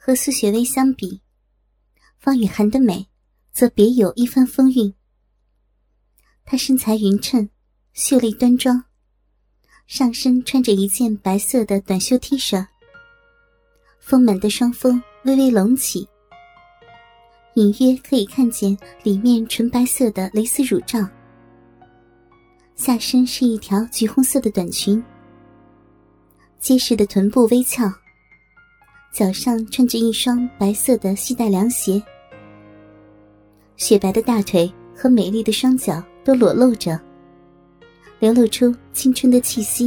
和苏雪薇相比，方雨涵的美则别有一番风韵。她身材匀称，秀丽端庄，上身穿着一件白色的短袖 T 恤，丰满的双峰微微隆起，隐约可以看见里面纯白色的蕾丝乳罩。下身是一条橘红色的短裙，结实的臀部微翘，脚上穿着一双白色的细带凉鞋，雪白的大腿和美丽的双脚都裸露着，流露出青春的气息。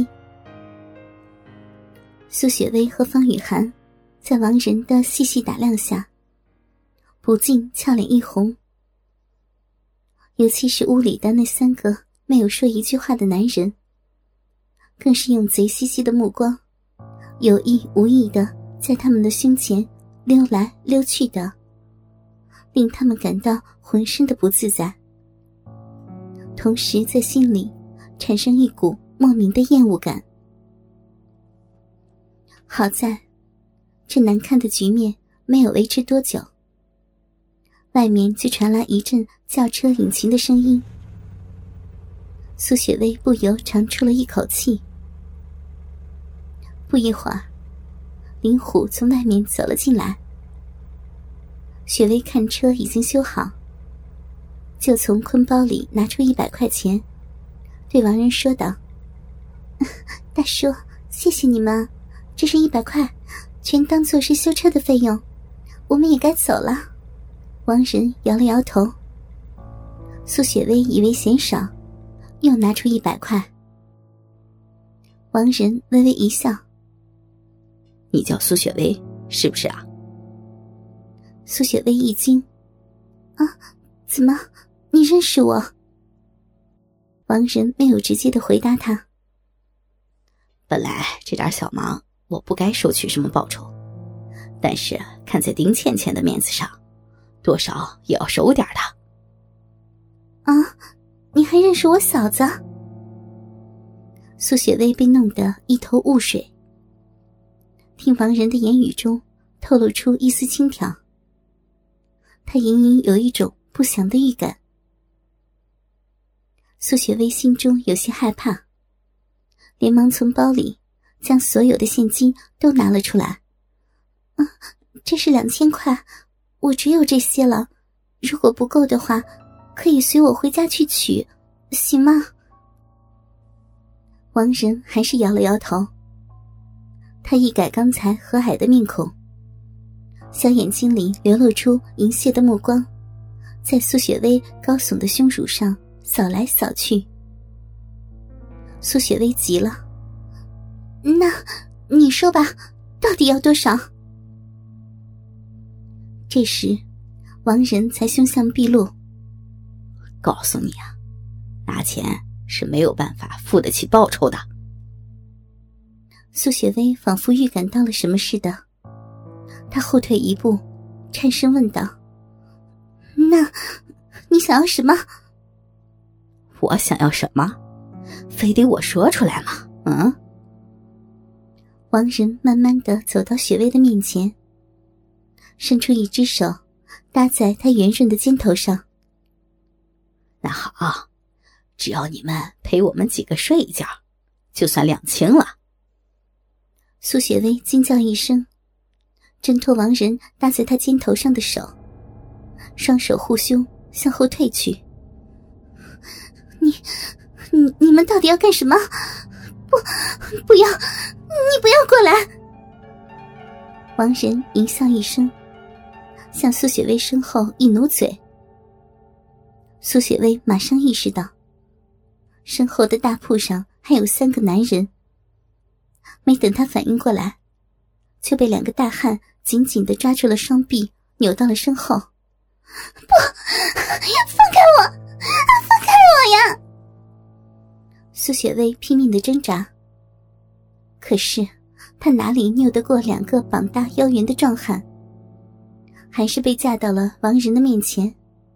苏雪薇和方雨涵在王仁的细细打量下，不禁俏脸一红。尤其是屋里的那3个没有说一句话的男人，更是用贼兮兮的目光，有意无意地在他们的胸前溜来溜去的，令他们感到浑身的不自在，同时在心里产生一股莫名的厌恶感。好在这难看的局面没有维持多久，外面就传来一阵轿车引擎的声音。苏雪薇不由长出了一口气。不一会儿，林虎从外面走了进来。雪薇看车已经修好，就从坤包里拿出100块钱，对王仁说道：“大叔，谢谢你们，这是100块，全当作是修车的费用，我们也该走了。”王仁摇了摇头。苏雪薇以为嫌少，又拿出100块。王仁微微一笑：“ 你叫苏雪薇是不是啊？” 苏雪薇一惊：“啊，怎么，你认识我？”王仁没有直接的回答他：“ 本来这点小忙我不该收取什么报酬，但是看在丁倩倩的面子上，多少也要收点的。”“ 啊，你还认识我嫂子？”苏雪薇被弄得一头雾水，听王仁的言语中透露出一丝轻佻，她隐隐有一种不祥的预感。苏雪薇心中有些害怕，连忙从包里将所有的现金都拿了出来。“这是2000块，我只有这些了，如果不够的话，可以随我回家去取，行吗？”王仁还是摇了摇头。他一改刚才和蔼的面孔，小眼睛里流露出淫亵的目光，在苏雪薇高耸的胸乳上扫来扫去。苏雪薇急了：“那你说吧，到底要多少？”这时王仁才凶相毕露：“ 告诉你啊，拿钱是没有办法付得起报酬的。” 苏雪薇仿佛预感到了什么似的，她后退一步，颤声问道：“那你想要什么？”“ 我想要什么？非得我说出来吗？”“ 王仁慢慢地走到雪薇的面前，伸出一只手搭在她圆润的肩头上。 “那好，只要你们陪我们几个睡一觉，就算两清了。” 苏雪薇惊叫一声，挣脱王仁搭在她肩头上的手，双手护胸向后退去。“你们到底要干什么？不要，你不要过来！”王仁淫笑一声，向苏雪薇身后一努嘴。苏雪薇马上意识到，身后的大铺上还有3个男人。没等她反应过来，却被2个大汉紧紧地抓住了双臂，扭到了身后。“不，放开我！放开我呀！”苏雪薇拼命地挣扎，可是她哪里拗得过2个膀大腰圆的壮汉，还是被架到了王仁的面前。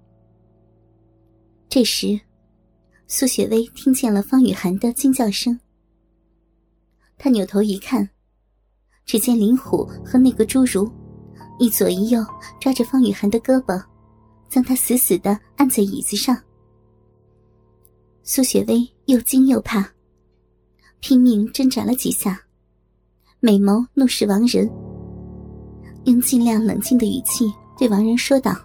这时苏雪薇听见了方雨涵的惊叫声，她扭头一看，只见林虎和那个侏儒一左一右抓着方雨涵的胳膊，将她死死地按在椅子上。苏雪薇又惊又怕，拼命挣扎了几下，美眸怒视王仁，用尽量冷静的语气对王仁说道：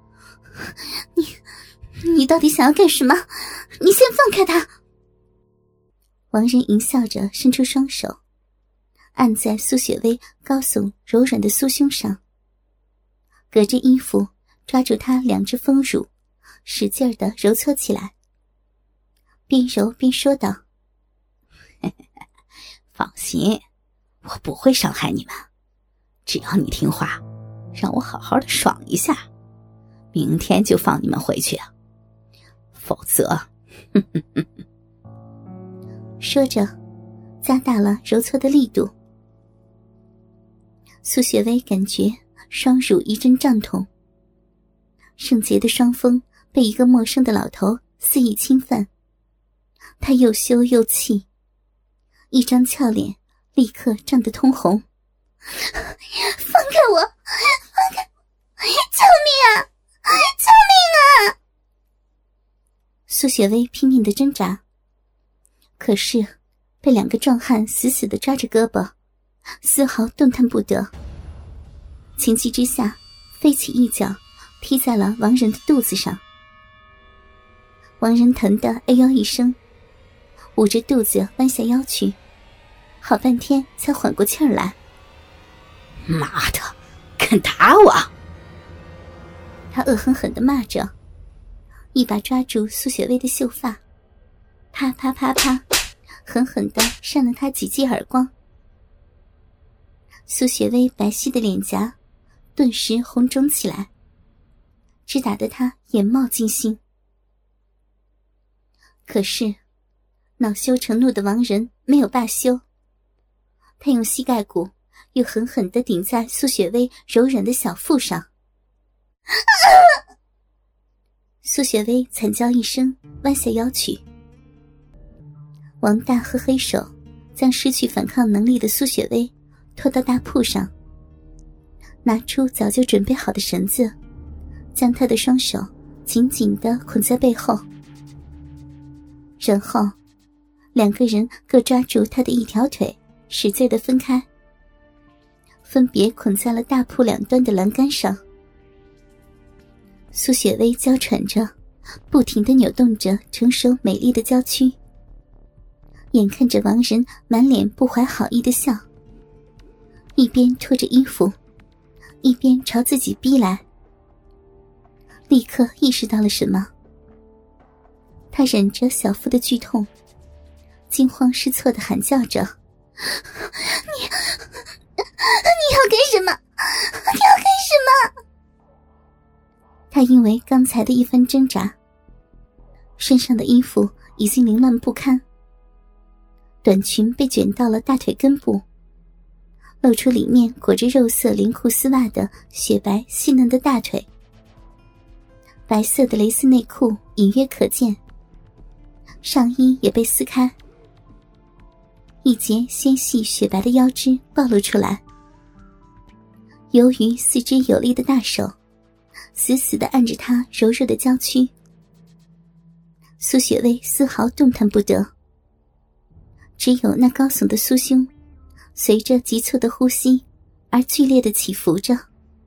你到底想要干什么？你先放开他！王仁淫笑着伸出双手，按在苏雪薇高耸柔软的酥胸上，隔着衣服抓住她两只丰乳，使劲地揉搓起来，边揉边说道： 放心，我不会伤害你们，只要你听话，让我好好的爽一下，明天就放你们回去啊，否则说着加大了揉搓的力度。苏雪薇感觉双乳一阵胀痛，圣洁的双峰被一个陌生的老头肆意侵犯，她又羞又气，一张俏脸立刻涨得通红。放开我！放开！救命啊！救命啊！苏雪薇拼命地挣扎，可是被两个壮汉死死地抓着胳膊，丝毫动弹不得。情急之下，飞起一脚踢在了王仁的肚子上。王仁疼得哎呦一声，捂着肚子弯下腰去，好半天才缓过气儿来。 妈的，敢打我！ 他恶狠狠地骂着，一把抓住苏雪薇的秀发，啪啪啪啪，狠狠地扇了她几记耳光。苏雪薇白皙的脸颊顿时红肿起来，只打得她眼冒金星。可是恼羞成怒的王仁没有罢休，他用膝盖骨又狠狠地顶在苏雪薇柔软的小腹上。苏雪薇惨叫一声，弯下腰去。王大和黑手将失去反抗能力的苏雪薇拖到大铺上，拿出早就准备好的绳子，将她的双手紧紧地捆在背后，然后两个人各抓住她的一条腿，使劲地分开，分别捆在了大铺两端的栏杆上。苏雪薇娇喘着，不停地扭动着成熟美丽的娇躯，眼看着王仁满脸不怀好意的笑，一边脱着衣服，一边朝自己逼来。立刻意识到了什么，他忍着小腹的剧痛，惊慌失措地喊叫着：你要干什么？你要干什么？他因为刚才的一番挣扎，身上的衣服已经凌乱不堪，短裙被卷到了大腿根部，露出里面裹着肉色连裤丝袜的雪白细嫩的大腿，白色的蕾丝内裤隐约可见，上衣也被撕开，一截纤细雪白的腰肢暴露出来。由于四肢有力的大手死死地按着她柔弱的娇躯，苏雪薇丝毫动弹不得，只有那高耸的酥胸随着急促的呼吸而剧烈地起伏着，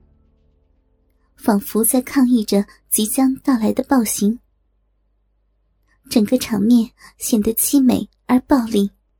仿佛在抗议着即将到来的暴行。整个场面显得凄美而暴力。